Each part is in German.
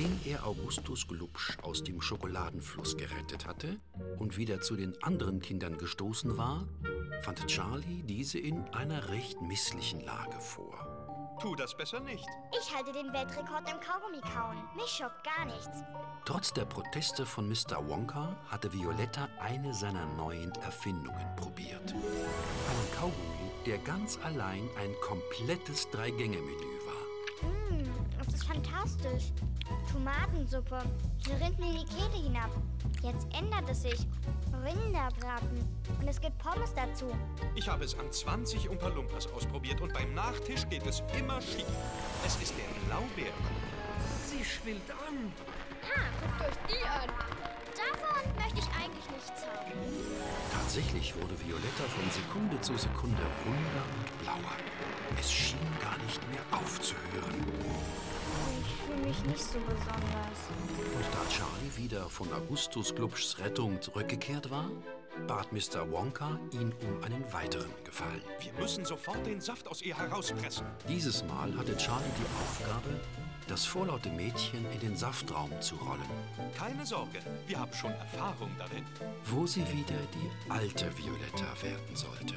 Nachdem er Augustus Glubsch aus dem Schokoladenfluss gerettet hatte und wieder zu den anderen Kindern gestoßen war, fand Charlie diese in einer recht misslichen Lage vor. Tu das besser nicht. Ich halte den Weltrekord im Kaugummi-Kauen. Mich schockt gar nichts. Trotz der Proteste von Mr. Wonka hatte Violetta eine seiner neuen Erfindungen probiert. Einen Kaugummi, der ganz allein ein komplettes 3-Gänge-Menü war. Das ist fantastisch. Tomatensuppe. Sie rinnt mir die Kehle hinab. Jetzt ändert es sich. Rinderbraten. Und es gibt Pommes dazu. Ich habe es an 20 Umpa-Lumpas ausprobiert und beim Nachtisch geht es immer schief. Es ist der Blaubeerkuchen. Sie schwillt an. Guckt euch die an. Davon möchte ich eigentlich nichts haben. Tatsächlich wurde Violetta von Sekunde zu Sekunde runder und blauer. Es schien gar nicht mehr aufzuhören. Ich fühle mich nicht so besonders. Und da Charlie wieder von Augustus Glubschs Rettung zurückgekehrt war, bat Mr. Wonka ihn um einen weiteren Gefallen. Wir müssen sofort den Saft aus ihr herauspressen. Dieses Mal hatte Charlie die Aufgabe, das vorlaute Mädchen in den Saftraum zu rollen, Keine Sorge, wir haben schon Erfahrung darin. wo sie wieder die alte Violetta werden sollte.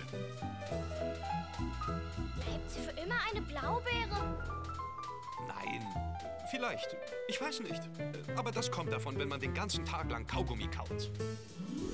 Bleibt sie für immer eine Blaubeere? Nein, vielleicht. Ich weiß nicht. Aber das kommt davon, wenn man den ganzen Tag lang Kaugummi kaut.